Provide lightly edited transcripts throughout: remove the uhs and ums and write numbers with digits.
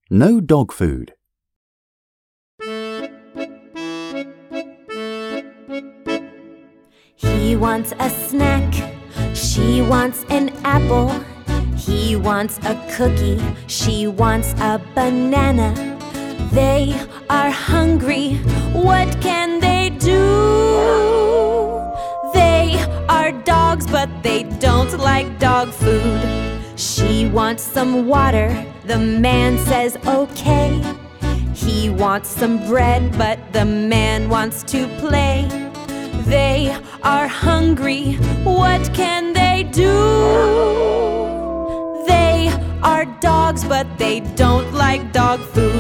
No dog food. He wants a snack. She wants an apple. He wants a cookie. She wants a banana. They are hungry. What can they do? They are dogs, but they don't like dog food. She wants some water. The man says okay. He wants some bread, but the man wants to play. They are hungry. What can they do? They are dogs, but they don't like dog food.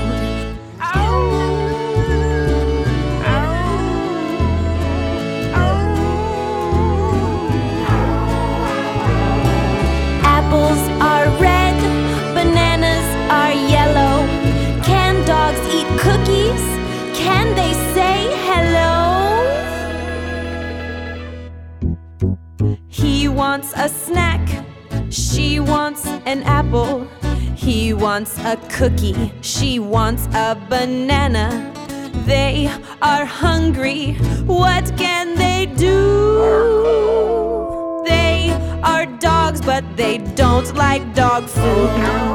Apples are red, bananas are yellow. Can dogs eat cookies? Can they say hello? He wants a snack. She wants an apple. He wants a cookie. She wants a banana. They are hungry. What can they do? They are dogs, but they don't like dog food.